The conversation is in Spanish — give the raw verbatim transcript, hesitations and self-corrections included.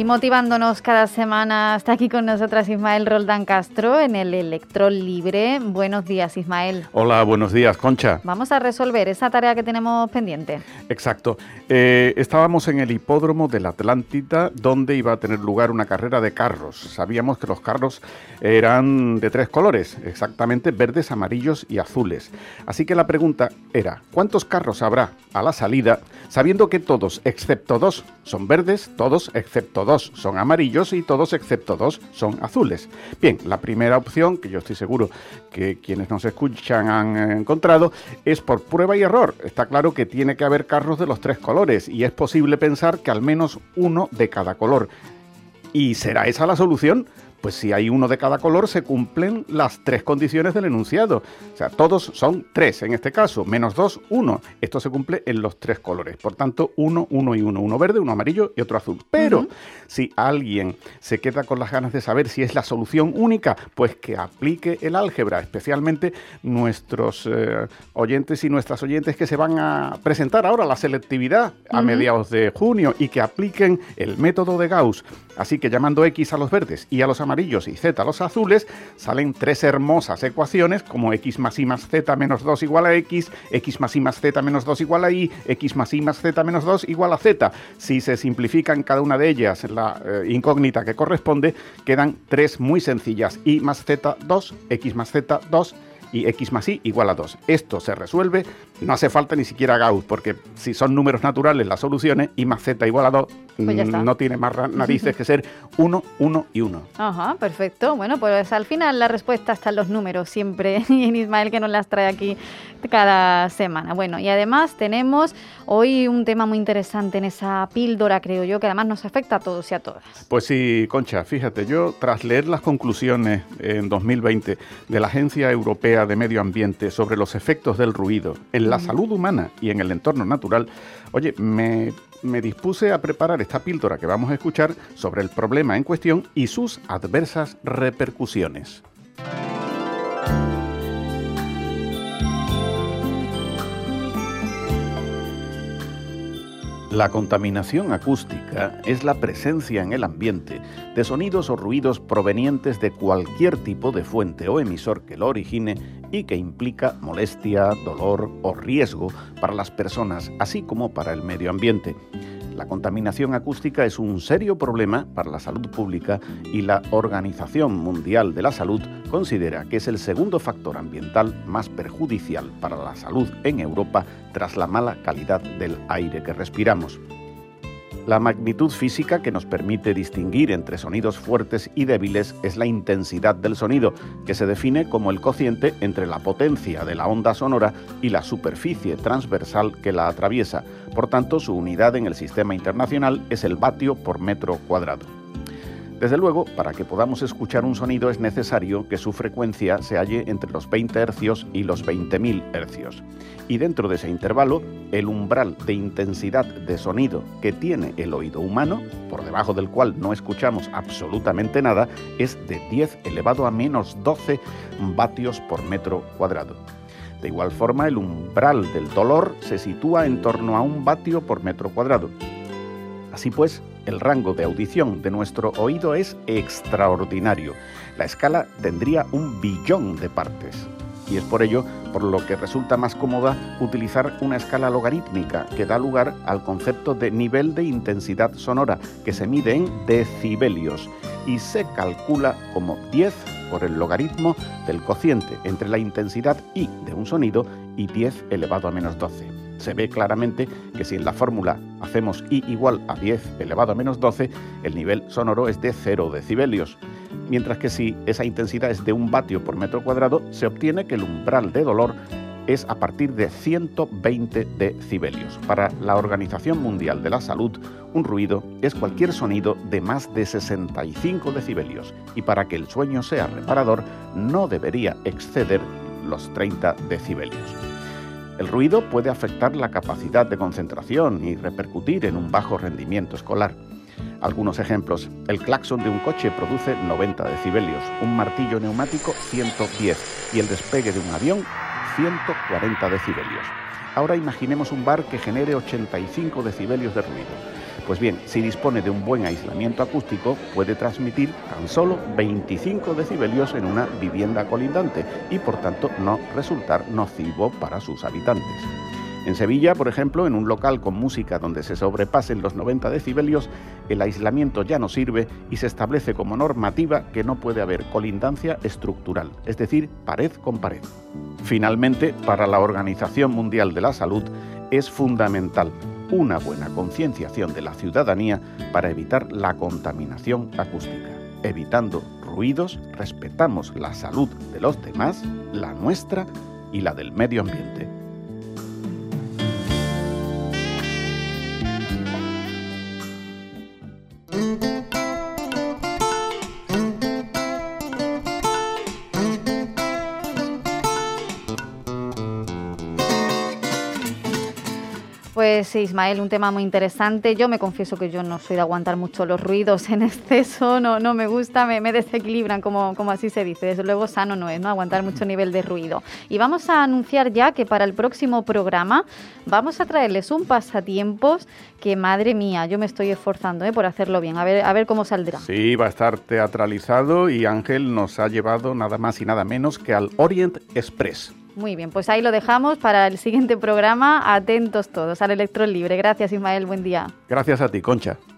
Y motivándonos cada semana, está aquí con nosotras Ismael Roldán Castro en el Electrol Libre. Buenos días, Ismael. Hola, buenos días, Concha. Vamos a resolver esa tarea que tenemos pendiente. Exacto. Eh, estábamos en el hipódromo de la Atlántida, donde iba a tener lugar una carrera de carros. Sabíamos que los carros eran de tres colores, exactamente verdes, amarillos y azules. Así que la pregunta era, ¿cuántos carros habrá a la salida, sabiendo que todos, excepto dos, son verdes, todos, excepto dos, son amarillos y todos, excepto dos, son azules? Bien, la primera opción, que yo estoy seguro que quienes nos escuchan han encontrado, es por prueba y error. Está claro que tiene que haber carros de los tres colores y es posible pensar que al menos uno de cada color. ¿Y será esa la solución? Pues si hay uno de cada color, se cumplen las tres condiciones del enunciado. O sea, todos son tres en este caso, menos dos, uno. Esto se cumple en los tres colores. Por tanto, uno, uno y uno. Uno verde, uno amarillo y otro azul. Pero uh-huh. si alguien se queda con las ganas de saber si es la solución única, pues que aplique el álgebra, especialmente nuestros eh, oyentes y nuestras oyentes que se van a presentar ahora a la selectividad a uh-huh. mediados de junio y que apliquen el método de Gauss. Así que llamando X a los verdes y a los amarillos y Z a los azules, salen tres hermosas ecuaciones como X más Y más Z menos dos igual a X, X más Y más Z menos dos igual a Y, X más Y más Z menos dos igual a Z. Si se simplifican cada una de ellas la eh, incógnita que corresponde, quedan tres muy sencillas. Y más Z, dos, X más Z, dos y X más Y igual a dos. Esto se resuelve, no hace falta ni siquiera Gauss, porque si son números naturales las soluciones, Y más Z igual a dos, pues no tiene más narices que ser uno, uno y uno. Ajá, perfecto. Bueno, pues al final la respuesta está en los números siempre, y en Ismael que nos las trae aquí cada semana. Bueno, y además tenemos hoy un tema muy interesante en esa píldora, creo yo, que además nos afecta a todos y a todas. Pues sí, Concha, fíjate, yo tras leer las conclusiones en dos mil veinte de la Agencia Europea de Medio Ambiente sobre los efectos del ruido en la salud humana y en el entorno natural, oye, me, me dispuse a preparar esta píldora que vamos a escuchar sobre el problema en cuestión y sus adversas repercusiones. La contaminación acústica es la presencia en el ambiente de sonidos o ruidos provenientes de cualquier tipo de fuente o emisor que lo origine y que implica molestia, dolor o riesgo para las personas, así como para el medio ambiente. La contaminación acústica es un serio problema para la salud pública y la Organización Mundial de la Salud considera que es el segundo factor ambiental más perjudicial para la salud en Europa tras la mala calidad del aire que respiramos. La magnitud física que nos permite distinguir entre sonidos fuertes y débiles es la intensidad del sonido, que se define como el cociente entre la potencia de la onda sonora y la superficie transversal que la atraviesa. Por tanto, su unidad en el sistema internacional es el vatio por metro cuadrado. Desde luego, para que podamos escuchar un sonido es necesario que su frecuencia se halle entre los veinte hercios y los veinte mil hercios. Y dentro de ese intervalo, el umbral de intensidad de sonido que tiene el oído humano, por debajo del cual no escuchamos absolutamente nada, es de diez elevado a menos doce vatios por metro cuadrado. De igual forma, el umbral del dolor se sitúa en torno a un vatio por metro cuadrado. Así pues, el rango de audición de nuestro oído es extraordinario. La escala tendría un billón de partes. Y es por ello por lo que resulta más cómoda utilizar una escala logarítmica que da lugar al concepto de nivel de intensidad sonora, que se mide en decibelios y se calcula como diez por el logaritmo del cociente entre la intensidad I de un sonido y diez elevado a menos doce. Se ve claramente que si en la fórmula hacemos I igual a diez elevado a menos doce, el nivel sonoro es de cero decibelios. Mientras que si esa intensidad es de un vatio por metro cuadrado, se obtiene que el umbral de dolor es a partir de ciento veinte decibelios. Para la Organización Mundial de la Salud, un ruido es cualquier sonido de más de sesenta y cinco decibelios y para que el sueño sea reparador no debería exceder los treinta decibelios. El ruido puede afectar la capacidad de concentración y repercutir en un bajo rendimiento escolar. Algunos ejemplos: el claxon de un coche produce noventa decibelios, un martillo neumático ciento diez y el despegue de un avión ciento cuarenta decibelios. Ahora imaginemos un bar que genere ochenta y cinco decibelios de ruido. Pues bien, si dispone de un buen aislamiento acústico, puede transmitir tan solo veinticinco decibelios en una vivienda colindante y por tanto no resultar nocivo para sus habitantes. En Sevilla, por ejemplo, en un local con música donde se sobrepasen los noventa decibelios, el aislamiento ya no sirve y se establece como normativa que no puede haber colindancia estructural, es decir, pared con pared. Finalmente, para la Organización Mundial de la Salud es fundamental una buena concienciación de la ciudadanía para evitar la contaminación acústica. Evitando ruidos, respetamos la salud de los demás, la nuestra y la del medio ambiente. Pues Ismael, un tema muy interesante. Yo me confieso que yo no soy de aguantar mucho los ruidos en exceso, no, no me gusta, me, me desequilibran, como, como así se dice. Desde luego sano no es, ¿no? Aguantar mucho nivel de ruido. Y vamos a anunciar ya que para el próximo programa vamos a traerles un pasatiempos que, madre mía, yo me estoy esforzando ¿eh? por hacerlo bien. A ver, a ver cómo saldrá. Sí, va a estar teatralizado y Ángel nos ha llevado nada más y nada menos que al Orient Express. Muy bien, pues ahí lo dejamos para el siguiente programa. Atentos todos al Electrón Libre. Gracias, Ismael. Buen día. Gracias a ti, Concha.